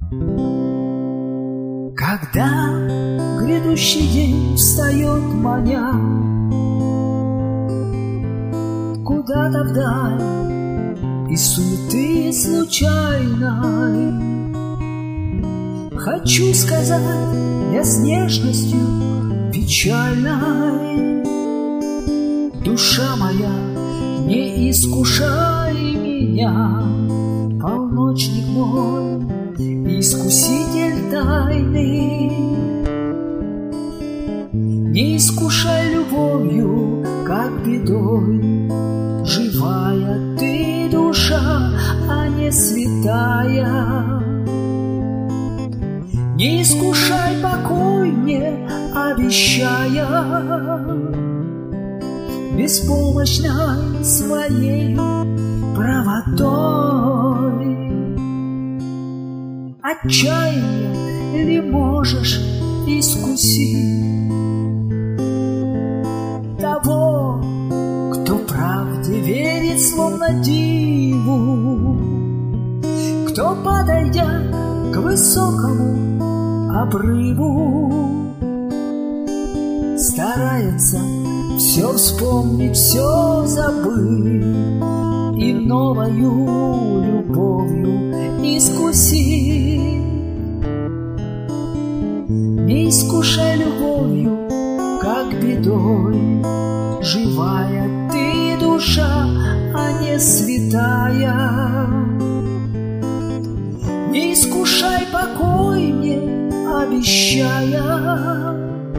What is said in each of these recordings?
Когда грядущий день встает маня куда-то вдаль из суеты случайной, хочу сказать я с нежностью печальной: душа моя, не искушай меня, полночник мой, искуситель тайны. Не искушай любовью, как бедой, живая ты душа, а не святая. Не искушай покой мне, обещая, беспомощной своей правотой. Отчаяние ли можешь искусить того, кто правде верит словно диву, кто, подойдя к высокому обрыву, старается все вспомнить, все забыть и новою любовью искусить. Не искушай любовью, как бедой, живая ты душа, а не святая. Не искушай покой мне, обещая,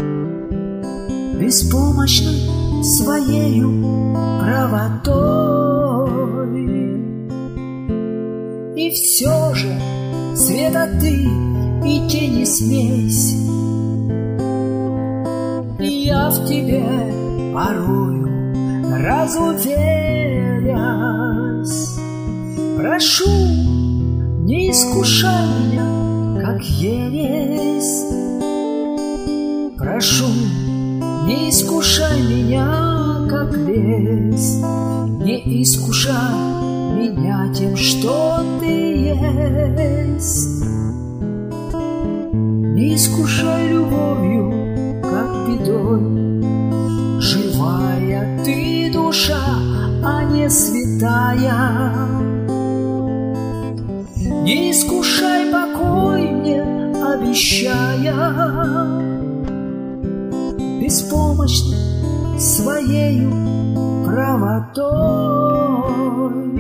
беспомощной своею правотой. И все же, света ты и тени смесь, и я в тебе порою разуверясь. Прошу, не искушай меня, как ересь. Прошу, не искушай меня, как лесть. Не искушай меня тем, что ты есть. Не искушай любовью, как бедой, живая ты душа, а не святая. Не искушай покой мне, обещая, беспомощной своею правотой.